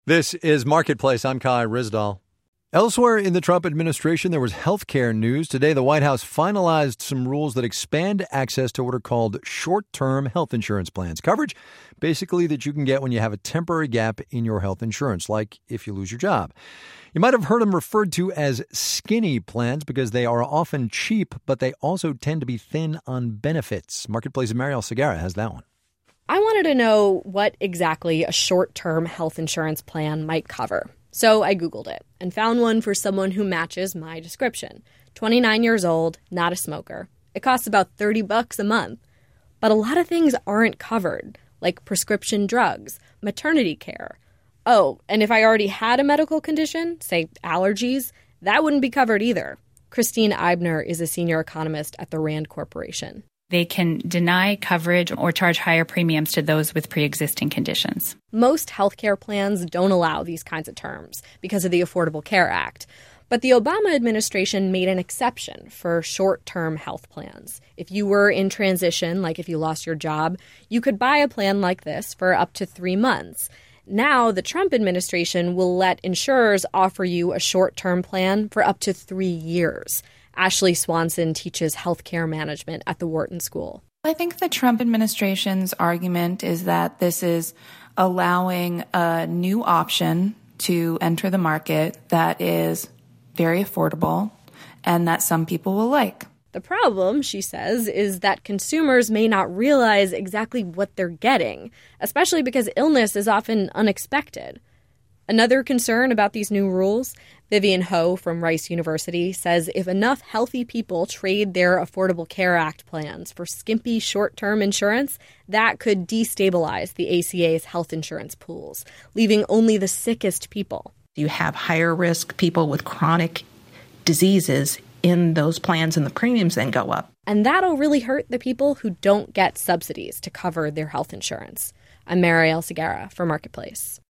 This is Marketplace. I'm Kai Rizdal. Elsewhere in the Trump administration, there was healthcare news. Today, the White House finalized some rules that expand access to what are called short-term health insurance plans. Coverage, basically, that you can get when you have a temporary gap in your health insurance, like if you lose your job. You might have heard them referred to as skinny plans because they are often cheap, but they also tend to be thin on benefits. Marketplace's Marielle Segarra has that one. I wanted to know what exactly a short-term health insurance plan might cover. So I Googled it and found one for someone who matches my description. 29 years old, not a smoker. It costs about $30 a month. But a lot of things aren't covered, like prescription drugs, maternity care. Oh, and if I already had a medical condition, say allergies, that wouldn't be covered either. Christine Eibner is a senior economist at the Rand Corporation. They can deny coverage or charge higher premiums to those with pre-existing conditions. Most healthcare plans don't allow these kinds of terms because of the Affordable Care Act. But the Obama administration made an exception for short-term health plans. If you were in transition, like if you lost your job, you could buy a plan like this for up to 3 months. Now, the Trump administration will let insurers offer you a short-term plan for up to 3 years. Ashley Swanson teaches healthcare management at the Wharton School. I think the Trump administration's argument is that this is allowing a new option to enter the market that is very affordable and that some people will like. The problem, she says, is that consumers may not realize exactly what they're getting, especially because illness is often unexpected. Another concern about these new rules, Vivian Ho from Rice University says if enough healthy people trade their Affordable Care Act plans for skimpy short-term insurance, that could destabilize the ACA's health insurance pools, leaving only the sickest people. You have higher risk people with chronic diseases in those plans and the premiums then go up. And that'll really hurt the people who don't get subsidies to cover their health insurance. I'm Marielle Segarra for Marketplace.